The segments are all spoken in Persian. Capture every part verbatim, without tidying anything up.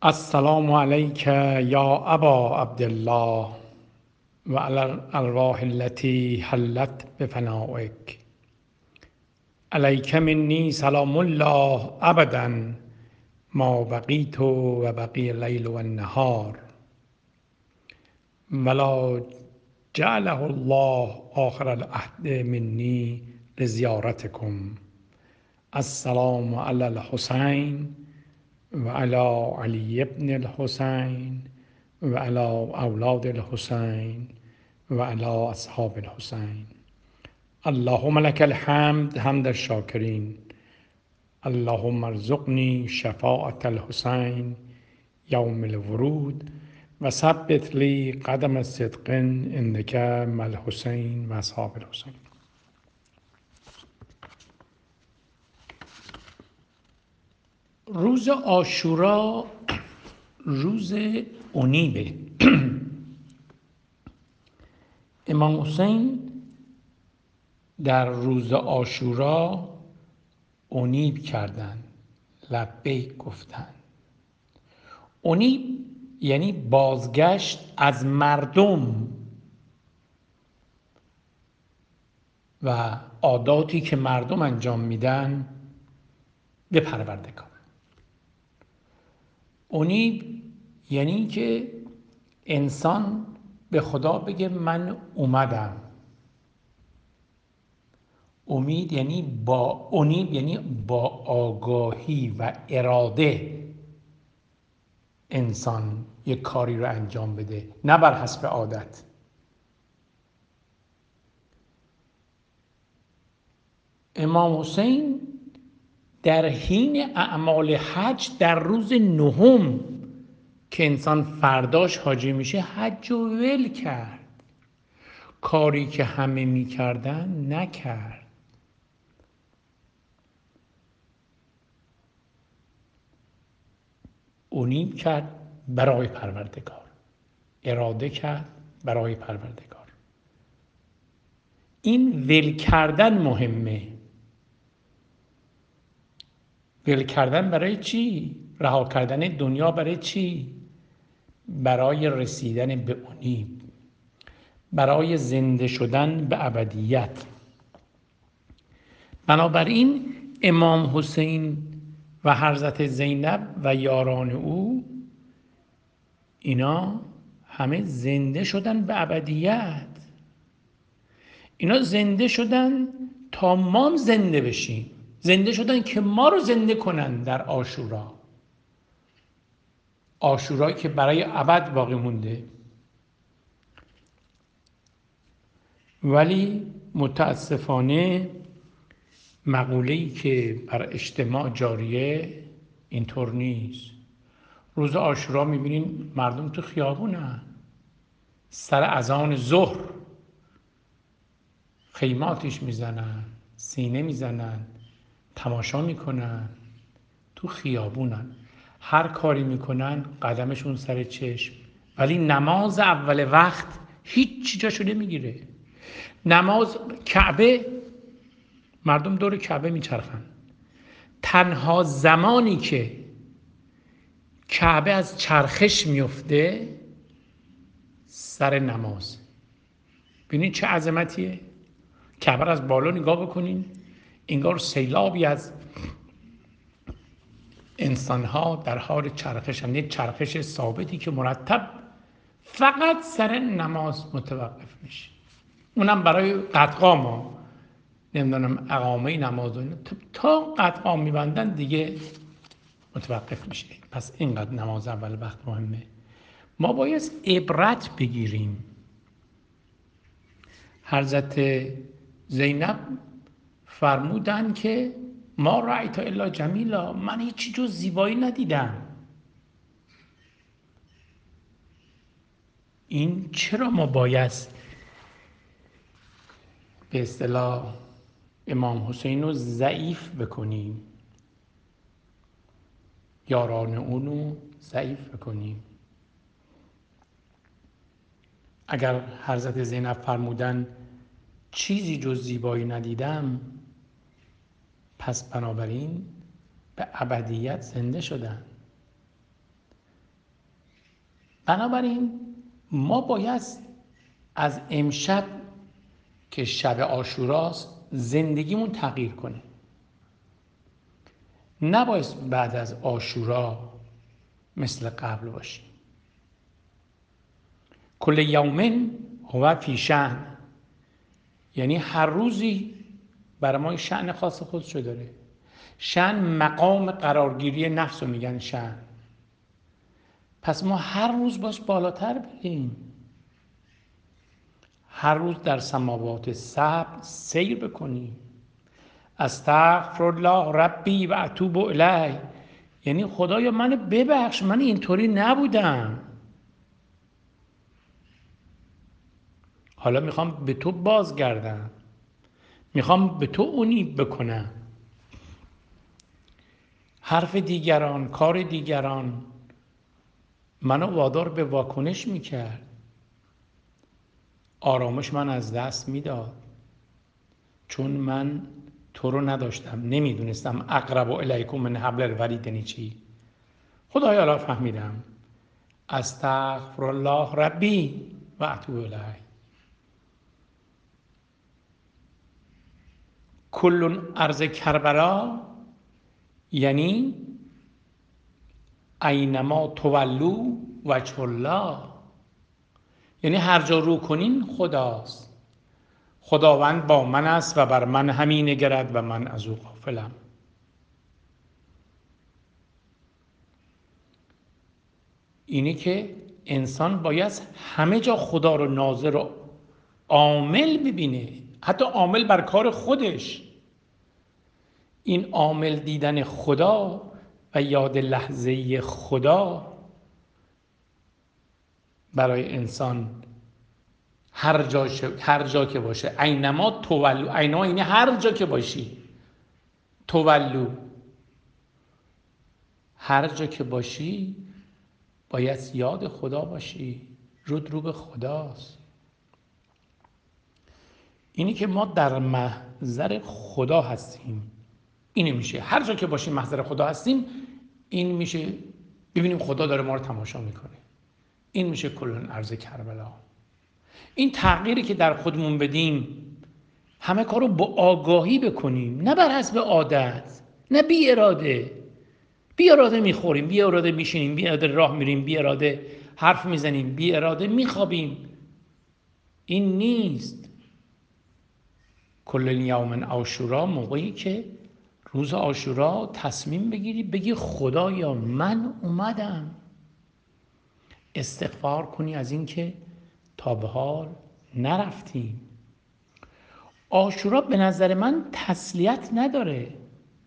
السلام علیک یا ابا عبدالله و علی الارواح التي حلت بفنائک. علیک منی سلام الله ابدا ما بقیت و بقی اللیل و النهار ولا جعله الله آخر العهد منی لزیارتکم. السلام علی الحسین و علی علی ابن الحسین و علی اولاد الحسین و علی اصحاب الحسین. اللهم لك الحمد حمد الشاکرین. اللهم ارزقنی شفاعة الحسین یوم الورود و ثبت لی قدم صدق انک مع الحسین و اصحاب الحسین. روز عاشورا روز انیبه. امام حسین در روز عاشورا انیب کردن، لبیک گفتن. انیب یعنی بازگشت از مردم و عاداتی که مردم انجام میدن به پروردگار. انیب یعنی که انسان به خدا بگه من اومدم. امید یعنی با انیب یعنی با آگاهی و اراده انسان یک کاری رو انجام بده، نه بر حسب عادت. امام حسین در حین اعمال حج در روز نهم که انسان فرداش حاجی میشه حج رو ول کرد. کاری که همه میکردن نکرد. انیب کرد برای پروردگار، اراده کرد برای پروردگار. این ول کردن مهمه. ول کردن برای چی؟ رها کردن دنیا برای چی؟ برای رسیدن به انیب، برای زنده شدن به ابدیت. بنابراین امام حسین و حضرت زینب و یاران او اینا همه زنده شدن به ابدیت. اینا زنده شدن تا ما زنده بشیم. زنده شدن که ما رو زنده کنن در عاشورا. عاشورایی که برای ابد باقی مونده. ولی متاسفانه مقوله‌ای که بر اجتماع جاریه اینطور نیست. روز عاشورا میبینین مردم تو خیابونن، سر اذان ظهر خیماتش میزنن، سینه میزنن، تماشا میکنن، تو خیابونن، هر کاری میکنن قدمشون سر چشم. ولی نماز اول وقت هیچ جاشو نمیگیره. نماز کعبه، مردم دور کعبه میچرخن. تنها زمانی که کعبه از چرخش میفته سر نماز. ببینید چه عظمتیه. کعبه از بالا نگاه بکنین، انگار سیلابی از انسان‌ها در حال چرخش هم. یک چرخش ثابتی که مرتب فقط سر نماز متوقف میشه. اونم برای قدغام ها، نمیدونم اقامه نماز و تا قدغام میبندن دیگه متوقف میشه. پس اینقدر نماز اول وقت مهمه. ما باید عبرت بگیریم. حضرت زینب فرمودن که ما رأیت الا جمیلا، من هیچی جز زیبایی ندیدم. این چرا ما باید به اصطلاح امام حسین رو ضعیف بکنیم، یاران اونو ضعیف بکنیم؟ اگر حضرت زینب فرمودن چیزی جز زیبایی ندیدم، پس بنابراین به ابدیت زنده شدن. بنابراین ما باید از امشب که شب عاشوراست زندگیمون تغییر کنه. نباید بعد از عاشورا مثل قبل باشیم. کل یومن هو فی شأن، یعنی هر روزی برای ما شأن خاص خودشو داره. شأن مقام قرارگیری نفس رو میگن شأن. پس ما هر روز باش بالاتر بریم، هر روز در سماوات سبع سیر بکنیم. استغفر الله ربی و اتوب الیه، یعنی خدایا منو ببخش، من اینطوری نبودم، حالا میخوام به تو بازگردم، میخوام به تو انیب بکنم. حرف دیگران، کار دیگران منو وادار به واکنش میکرد، آرامش من از دست میداد، چون من تو رو نداشتم، نمیدونستم اقرب الیکم من حبل الورید یعنی چی. خدایا الان فهمیدم. استغفر الله ربی و اتوب الیه. کل ارض کربلا یعنی اینما تولو وجه الله، یعنی هر جا رو کنین خداست. خداوند با من است و بر من همی نگرد و من از او غافلم. اینی که انسان باید همه جا خدا رو ناظر و عامل ببینه، حتی عامل بر کار خودش. این عامل دیدن خدا و یاد لحظه خدا برای انسان هر جا, هر جا که باشه، اینما تولو، اینما یعنی هر جا که باشی، تولو هر جا که باشی باید یاد خدا باشی، رود رو به خداست. اینی که ما در محضر خدا هستیم، اینی میشه هر جا که باشیم محضر خدا هستیم. این میشه ببینیم خدا داره ما رو تماشا میکنه. این میشه کل ارض کربلا. این تغییری که در خودمون بدیم، همه کارو با آگاهی بکنیم، نه بر حسب عادت، نه بی اراده. بی اراده میخوریم، بی اراده میشینیم، بی اراده راه میریم، بی اراده حرف میزنیم، بی اراده میخوابیم. این نیست. کل یوم عاشورا، موقعی که روز عاشورا تصمیم بگیری بگی خدایا من اومدم. استغفار کنی از این که تا به حال نرفتیم. عاشورا به نظر من تسلیت نداره.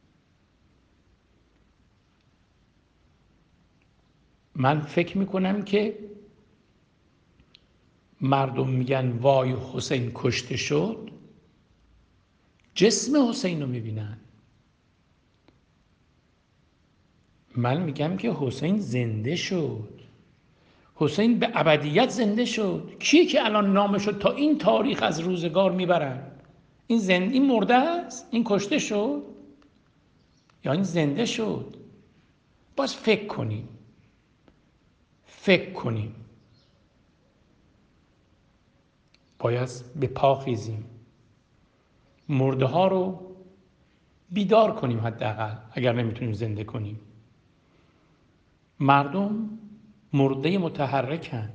من فکر میکنم که مردم میگن وای حسین کشته شد، جسم حسین رو میبینن. من میگم که حسین زنده شد، حسین به ابدیت زنده شد. کیه که الان نامشو تا این تاریخ از روزگار میبرن؟ این زنده، این مرده است؟ این کشته شد یا این زنده شد؟ باز فکر کنیم، فکر کنیم. باید به پا خیزیم، مرده ها رو بیدار کنیم، حداقل اگر نمیتونیم زنده کنیم. مردم مرده متحرکن.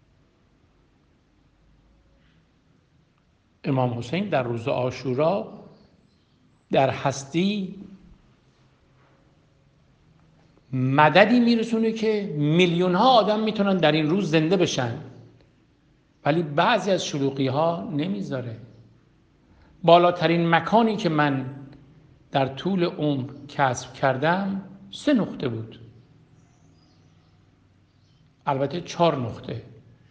امام حسین در روز عاشورا در هستی مددی میرسونه که میلیون ها آدم میتونن در این روز زنده بشن، ولی بعضی از شلوغی ها نمیذاره. بالاترین مکانی که من در طول عمر کسب کردم سه نقطه بود، البته چهار نقطه،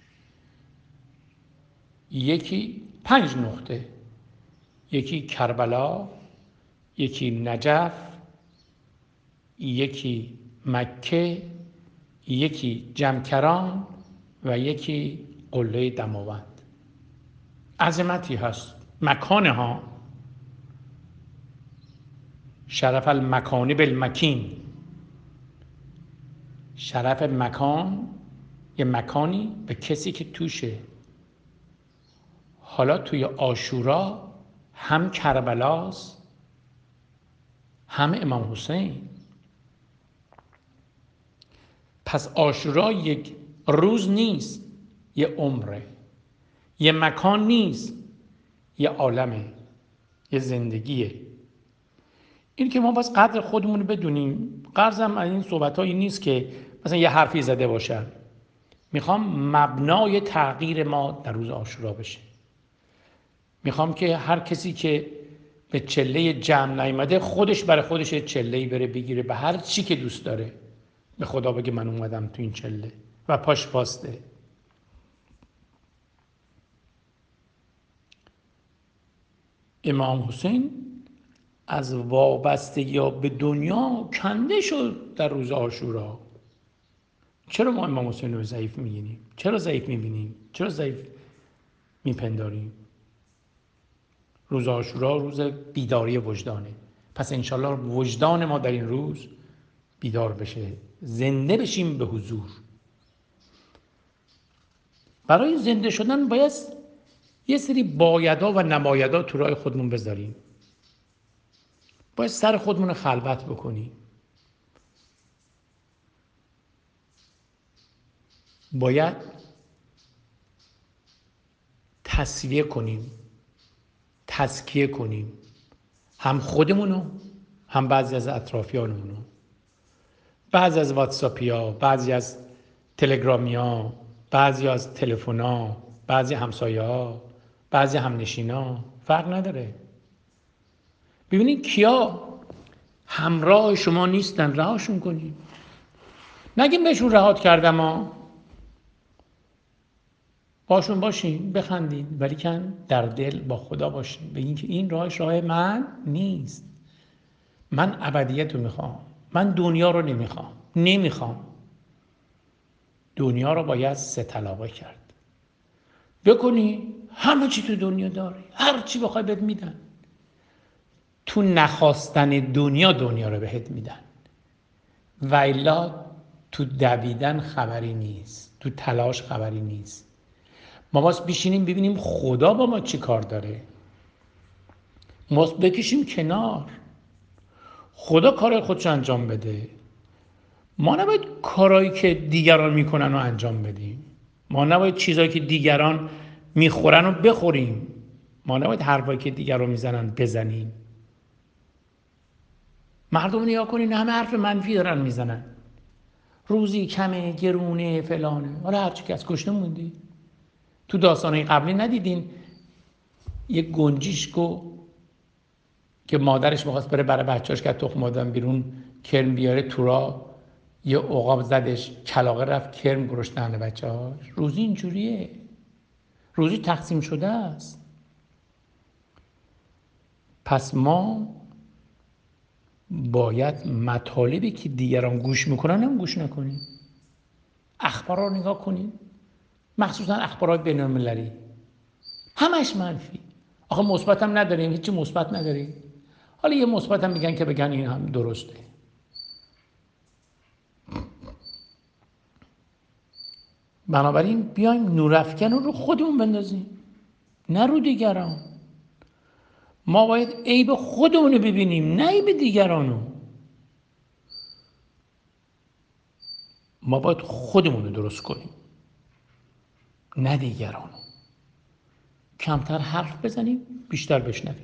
یکی پنج نقطه، یکی کربلا، یکی نجف، یکی مکه، یکی جمکران و یکی قله دماوند. عظمتی هست مکان ها. شرف المکان بالمکین، شرف مکان یه مکانی به کسی که توشه. حالا توی عاشورا هم کربلاست هم امام حسین. پس عاشورا یک روز نیست، یه عمره. یه مکان نیست، یه عالمه، یه زندگیه. این که ما باز قدر خودمون بدونیم. غرضم از این صحبت‌ها نیست که مثلا یه حرفی زده باشم. میخوام مبنای تغییر ما در روز عاشورا بشه. میخوام که هر کسی که به چله جمع نیامده خودش برای خودش چله‌ای بره بگیره به هر چی که دوست داره. به خدا بگه من اومدم تو این چله و پاش باسته. امام حسین از وابستگی به دنیا کنده شد در روز عاشورا. چرا ما امام حسین رو ضعیف می‌بینیم؟ چرا ضعیف می‌بینیم؟ چرا ضعیف میپنداریم؟ روز عاشورا روز بیداری وجدانه. پس انشالله وجدان ما در این روز بیدار بشه، زنده بشیم به حضور. برای زنده شدن باید یه سری بایدا و نبایدا تو راه خودمون بذاریم. باید سر خودمون خلوت بکنیم. باید تصفیه کنیم، تزکیه کنیم، هم خودمونو هم بعضی از اطرافیانمونو. بعضی از واتساپیا، بعضی از تلگرامیا، بعضی از تلفنا، بعضی همسایه ها، بعضی همنشینا، فرق نداره. ببینید کیا همراه شما نیستن، رهاشون کنید. نگیم بهشون رهات کردم ها، باشون باشین، بخندین، ولی کن در دل با خدا باشین. بگین که این راهش راه من نیست. من ابدیت رو میخوام. من دنیا رو نمیخوام. نمیخوام. دنیا رو باید سه طلاقه کرد. بکنی همه چی تو دنیا داری، هر چی بخوای بهت میدن. تو نخواستن دنیا دنیا رو بهت میدن، و الا تو دویدن خبری نیست، تو تلاش خبری نیست. ما باید بشینیم ببینیم خدا با ما چی کار داره. ما باید بکشیم کنار، خدا کار خودش انجام بده. ما نباید کارهایی که دیگران میکنن رو انجام بدیم. ما نباید چیزایی که دیگران میخورن رو بخوریم. ما نباید حرفایی که دیگران میزنن بزنیم. مردم نگاه کنین همه حرف منفی دارن میزنن. روزی کمه، گرونه، فلانه. حالا هرچی که از کشته موندی. تو داستانهای قبلی ندیدین یک گنجیشکو که مادرش می‌خواست بره برای بچه‌اش که تخم دادن بیرون کرم بیاره تو راه، یه عقاب زدش، کلاغه رفت کرم گرشت دهن بچه‌هاش. روزی اینجوریه. روزی تقسیم شده است. پس ما باید مطالبی که دیگران گوش میکنن هم گوش نکنیم. اخبار رو نگاه کنیم، مخصوصا اخبارهای بین‌المللی، همش منفی. آخه مثبت هم نداریم، هیچی مثبت نداریم. حالا یه مثبت هم میگن که بگن این هم درسته. بنابراین بیایم نورافکن رو خودمون بندازیم، نه رو دیگران. ما باید عیب خودمون رو ببینیم، نه عیب دیگرانو. ما باید خودمون رو درست کنیم، نه دیگرانو. کمتر حرف بزنیم، بیشتر بشنویم.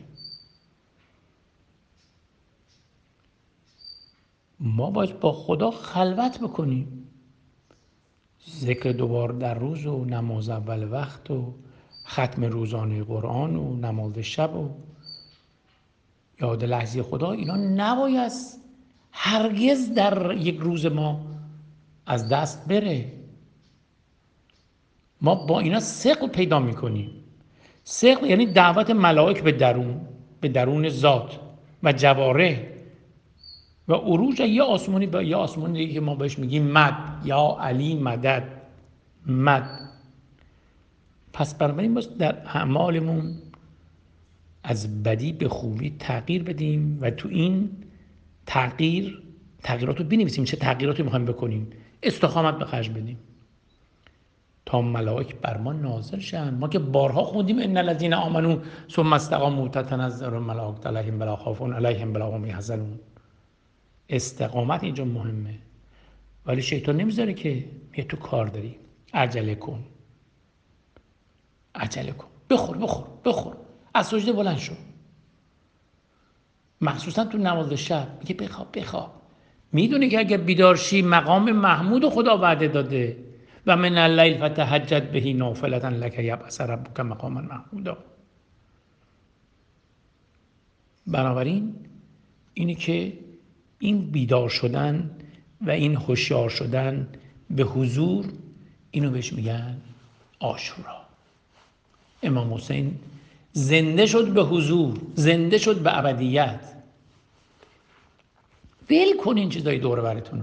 ما باید با خدا خلوت بکنیم. ذکر دوبار در روز و نماز اول وقت و ختم روزانه قرآن و نماز شب و یاد لحظه خدا، اینا نباید هرگز در یک روز ما از دست بره. ما با اینا ثقل پیدا میکنیم. ثقل یعنی دعوت ملائک به درون، به درون ذات و جواره و عروج یه آسمانی به یه آسمانی دیگه که ما بهش میگیم مد، یا علی مدد، مد. پس بنابراین باید در اعمالمون از بدی به خوبی تغییر بدیم و تو این تغییر تغییرات رو بنویسیم. چه تغییراتی میخوایم بکنیم، استقامت به خرج بدیم. تا ملائک بر ما نازل شن. ما که بارها خوندیم ان الذین آمنوا ثم استقاموا تتنزل الملائکة علیهم ولا خوف علیهم ولا هم یحزنون. استقامت اینجا مهمه، ولی شیطان نمیذاره که میگه تو کار داری، عجله کن عجله کن، بخور بخور بخور، از سجده بلند شو. مخصوصا تو نماز شب میگه بخواب بخواب. میدونه که اگه بیدار شی مقام محمود خدا وعده داده و من اللیل فتهجد به نافلة لک یبعث ربک مقاما محمودا. بنابراین اینی که این بیدار شدن و این هوشیار شدن به حضور، اینو بهش میگن عاشورا. امام حسین زنده شد به حضور، زنده شد به ابدیت. ول کن این چیزای دور براتونو،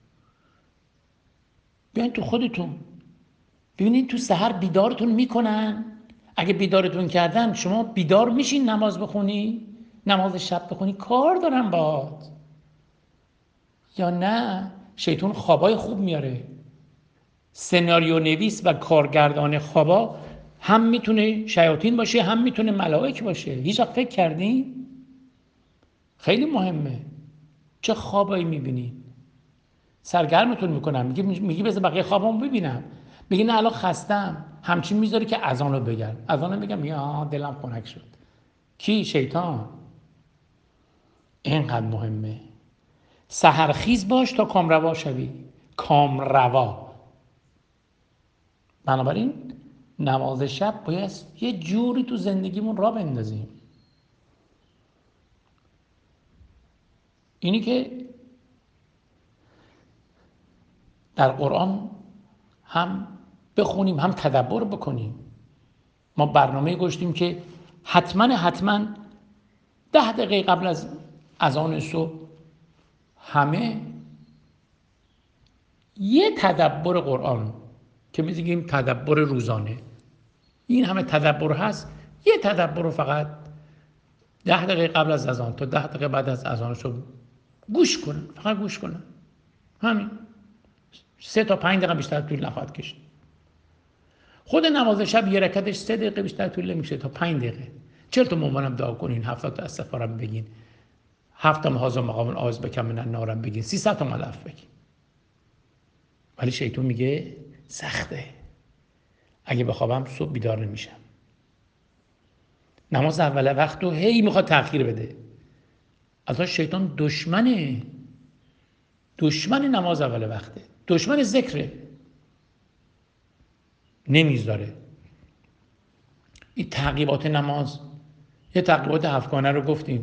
بیاین تو خودتون ببینین تو سحر بیدارتون میکنن. اگه بیدارتون کردن شما بیدار میشین نماز بخونی، نماز شب بخونی، کار دارن باهات. یا نه شیطان خوابای خوب میاره. سناریو نویس و کارگردان خوابا هم میتونه شیاطین باشه هم میتونه ملائک باشه. هیچ وقت فکر کردین؟ خیلی مهمه چه خوابایی میبینین. سرگرمتون میکنم، میگی میگی بذار بقیه خوابامو ببینم، میگی نه الان خستم، همچین میذاره که اذان رو بگم، اذان رو بگم میگه آها دلم خنک شد. کی؟ شیطان. اینقدر مهمه سحرخیز باش تا کامروا شوی. کامروا. بنابراین نماز شب باید یه جوری تو زندگیمون را بندازیم. اینی که در قرآن هم بخونیم هم تدبر بکنیم. ما برنامه گذاشتیم که حتما حتما ده دقیقه قبل از اذان صبح همه یه تدبر قرآن که میگیم تدبر روزانه، این همه تدبر هست، یه تدبر رو فقط ده دقیقه قبل از اذان تا ده دقیقه بعد از اذان صبح گوش کنن، فقط گوش کنن. همین سه تا پنج دقیقه بیشتر طول نخواهد کشید. خود نماز شب یه رکعتش سه دقیقه بیشتر طول نمیشه تا پنج دقیقه. چرا تو مامانم دعا کنین، هفتاد تا استغفارم بگین، هفتم هازم مقام آز بکم من نارم بگین، سیصد تا ملف بگین. ولی شیطان میگه سخته، اگه بخوابم صبح بیدار نمیشم. نماز اول وقت رو هی میخواد تأخیر بده. اصلا شیطان دشمنه، دشمن نماز اول وقته، دشمن ذکره، نمیذاره. این تعقیبات نماز، یه تعقیبات هفتگانه رو گفتیم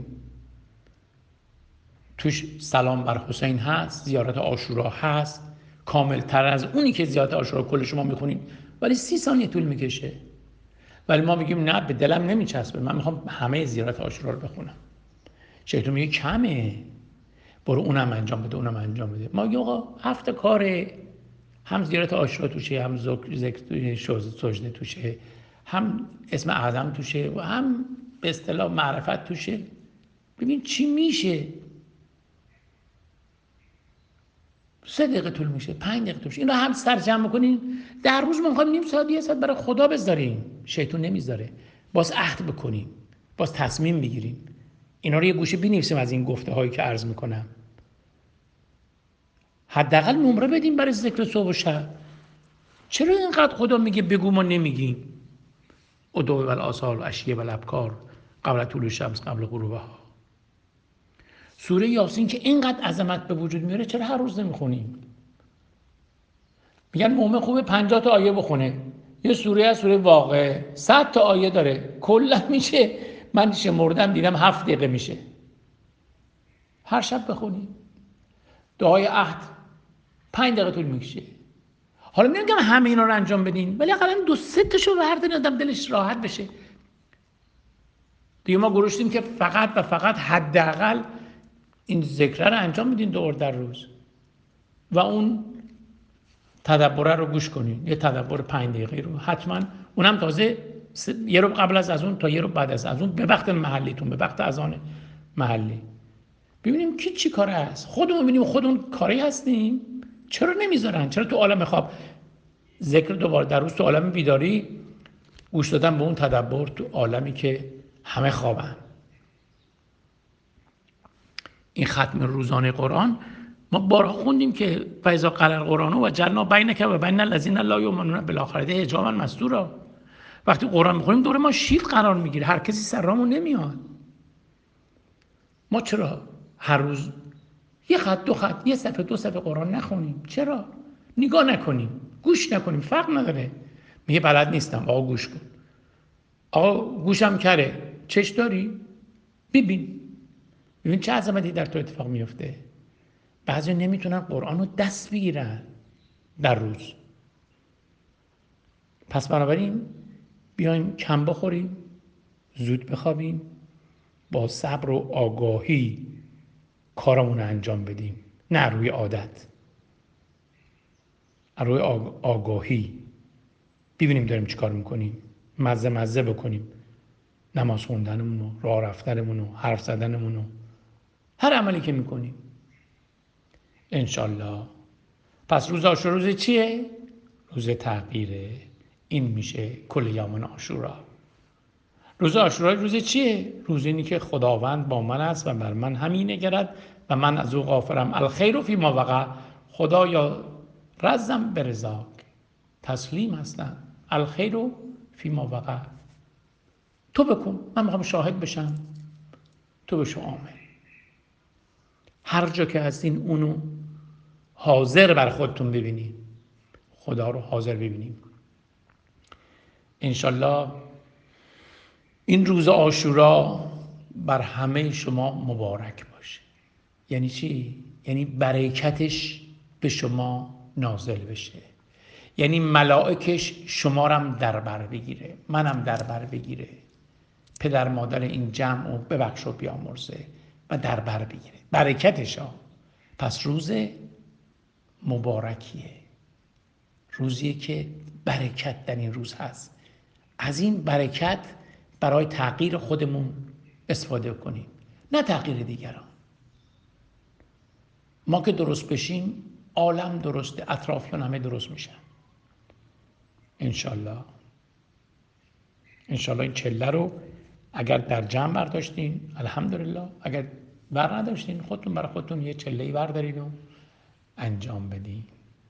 توش سلام بر حسین هست، زیارت عاشورا هست، کامل تر از اونی که زیارت عاشورا کل شما میخونید ولی سی ثانیه طول میکشه. ولی ما میگیم نه به دلم نمیچسبه، من میخوام همه زیارت عاشورا رو بخونم. شیطان میگه کمه، برو اونم انجام بده اونم انجام بده. ما میگیم آقا هفت کاره، هم زیارت عاشورا توشه، هم ذکر سجده توشه، هم اسم اعظم توشه و هم به اصطلاح معرفت توشه. ببین چی میشه. سه دقیقه طول میشه، پنج دقیقه طول میشه. این رو هم سرجم بکنین. در روز ما میخوایم نیم ساعت یه ساعت برای خدا بذاریم، شیطان نمیذاره. باز عهد بکنیم، باز تصمیم بگیریم. اینا رو یه گوشه بنویسیم از این گفته هایی که عرض میکنم. حداقل نمره بدیم برای ذکر صبح و شب. چرا اینقدر خدا میگه بگو ما نمیگیم؟ ادعو بالآصال و عشیه و الابکار قبل طلوع الشمس قبل غروبها. سوره یاسین که اینقدر عظمت به وجود میاره چرا هر روز نمیخونیم؟ میگن مومن خوبه پنجاه تا آیه بخونه. یه سوره از سوره واقعه صد تا آیه داره، کلا میشه من شمردم دیدم هفت دقیقه میشه. هر شب بخونیم. دعای عهد پنج دقیقه طول میکشه. حالا نمیگم همه اینا رو انجام بدین، ولی اقلا دو سه تاشو رو هر دن آدم دلش راحت بشه. دیگه ما گذاشتیم که فقط و فقط حداقل این ذکر رو انجام بدین دو بار در روز و اون تدبر رو گوش کنین. یه تدبر پنج دقیقه رو حتما، اونم تازه یه رو قبل از اذان تا یه رو بعد از اذان به وقت محلیتون، به وقت اذان محلی. ببینیم کی چی کاره است. خودمون ببینیم خودمون کاری هستیم. چرا نمیذارن؟ چرا تو عالم خواب ذکر دوباره در روز تو عالم بیداری، گوش دادن به اون تدبر تو عالمی که همه خوابن. این ختم روزانه قرآن ما بارها خوندیم که فاذا قرأ القرآن و جعلنا بینک و بین الذین لا یؤمنون بالآخرة حجابا مستورا. وقتی قرآن میخونیم دور ما شیلد قرار میگیره، هر کسی سر رامون نمیاد. ما چرا هر روز یه خط دو خط یه صفحه دو صفحه قرآن نخونیم؟ چرا نگاه نکنیم، گوش نکنیم؟ فرق نداره. میگه بلد نیستم، آقا گوش کن. آقا گوشم کره، چش داری؟ ببین ببین چه عظمتی در تو اتفاق میفته. بعضی نمیتونن قرآن رو دست بگیرن در روز. پس بنابراین بیایم کم بخوریم، زود بخوابیم، با صبر و آگاهی کارمون رو انجام بدیم، نه روی عادت، روی آگاهی. ببینیم داریم چی کار میکنیم، مزه مزه بکنیم نماز خوندنمون و راه رفتنمون و حرف زدنمون و هر عملی که میکنیم انشالله. پس روز عاشورا روز چیه؟ روز تغییره. این میشه کل یوم عاشورا. روز عاشورا روز چیه؟ روز اینی که خداوند با من است و بر من همی نگرد و من از او غافرم. الخیر فی ما وقع، خدایا رزم برضاک، تسلیم هستم. الخیر فی ما وقع، تو بکن، من میخوام شاهد بشم، تو بشو عامل. هر جا که هستین اونو حاضر بر خودتون ببینید، خدا رو حاضر ببینیم. انشالله این روز عاشورا بر همه شما مبارک باشه. یعنی چی؟ یعنی برکتش به شما نازل بشه، یعنی ملائکش شما رم در بر بگیره، منم در بر بگیره، پدر مادر این جمع رو ببخش و بیامرزه و در بر بگیره، برکتش ها. پس روز مبارکیه، روزیه که برکت در این روز هست. از این برکت برای تغییر خودمون استفاده کنیم، نه تغییر دیگران. ما که درست بشیم عالم درسته، اطرافیان همه درست میشن انشالله. انشالله این چله رو اگر در جمع برداشتین الحمدلله، اگر بر نداشتین خودتون برای خودتون یه چله‌ای بردارین و انجام بدین.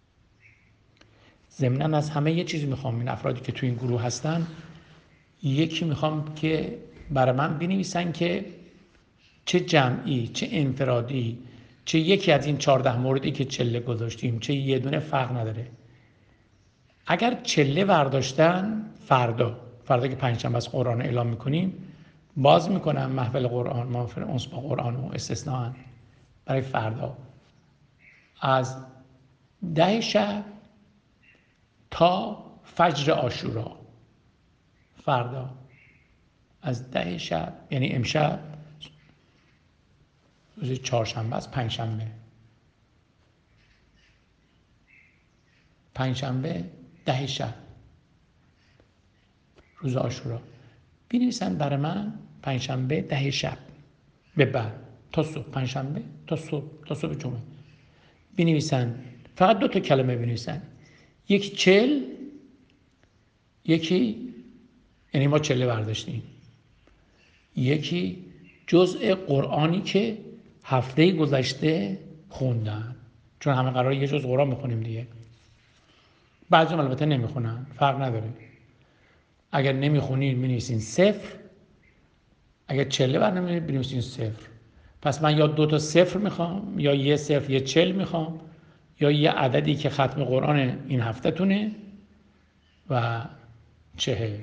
ضمناً از همه یه چیزی میخوام، این افرادی که تو این گروه هستن، یکی میخوام که برای من بنویسن که چه جمعی چه انفرادی، چه یکی از این چهارده موردی که چله گذاشتیم، چه یه دونه فرق نداره. اگر چله برداشتن، فردا فردا که پنجشنبه از قرآن اعلام میکنیم، باز میکنم محفل قرآن، محفل انس با قرآن و استثناء برای فردا از ده شب تا فجر عاشورا. فردا از ده شب یعنی امشب روز چهارشنبه است، پنجشنبه پنجشنبه ده شب روز عاشورا بنویسن برای من پنجشنبه ده شب به بعد تا صبح، پنجشنبه تا صبح تا صبح جمعه بنویسن. فقط دو تا کلمه بنویسن، یکی چل، یکی یعنی ما چله برداشتیم، یکی جزء قرآنی که هفته گذشته خوندن، چون همه قرار یه جزء قرآن میخونیم دیگه. بعضی هم البته نمیخونن، فرق نداره. اگر نمیخونید بنویسین صفر، اگر چله برنامه بنویسین صفر. پس من یا دو تا صفر میخوام، یا یه صفر یه چل میخوام، یا یه عددی که ختم قرآن این هفته تونه و چهل.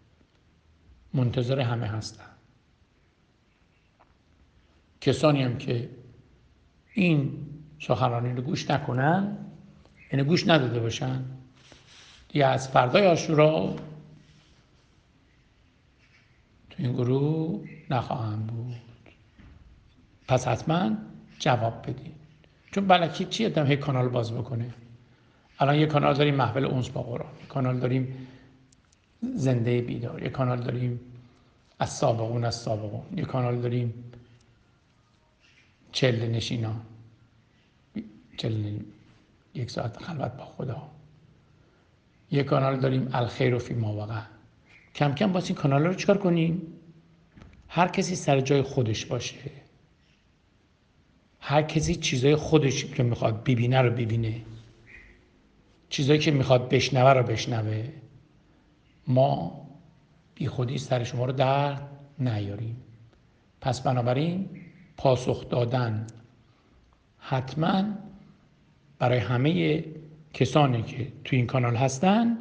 منتظر همه هستم. کسانی هم که این سخنرانی رو گوش نکنن، یعنی گوش نداده باشن، دیگه از فردای عاشورا تو این گروه نخواهم بود. پس حتما جواب بدین، چون بلکی چی آدم هی کانال باز بکنه. الان یه کانال داریم محفل انس با قرآن، یه کانال داریم زنده بیدار، یه کانال داریم از سابقون از سابقون، یه کانال داریم چله نشینان، چله یک ساعت خلوت با خدا. یه کانال داریم الخیر فی ما وقع. کم کم باز این کانال رو چیکار کنیم؟ هر کسی سر جای خودش باشه، هر کسی چیزای خودش که میخواد ببینه رو ببینه، چیزایی که میخواد بشنوه رو بشنوه. ما بی خودی سر شما رو درد نیاریم. پس بنابراین پاسخ دادن حتما برای همه کسانی که توی این کانال هستن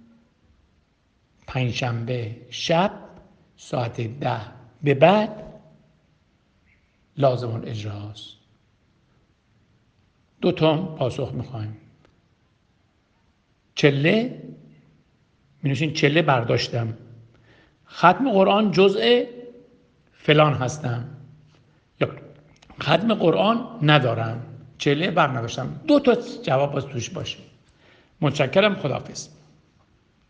پنجشنبه شب ساعت ده به بعد لازم الاجراست. دو تا پاسخ میخوایم. چله می‌نویسین چله برداشتم، ختم قرآن جزء فلان هستم، یا ختم قرآن ندارم، چله بر نداشتم. دو تا جواب باز توش باشه. متشکرم. خداحافظ.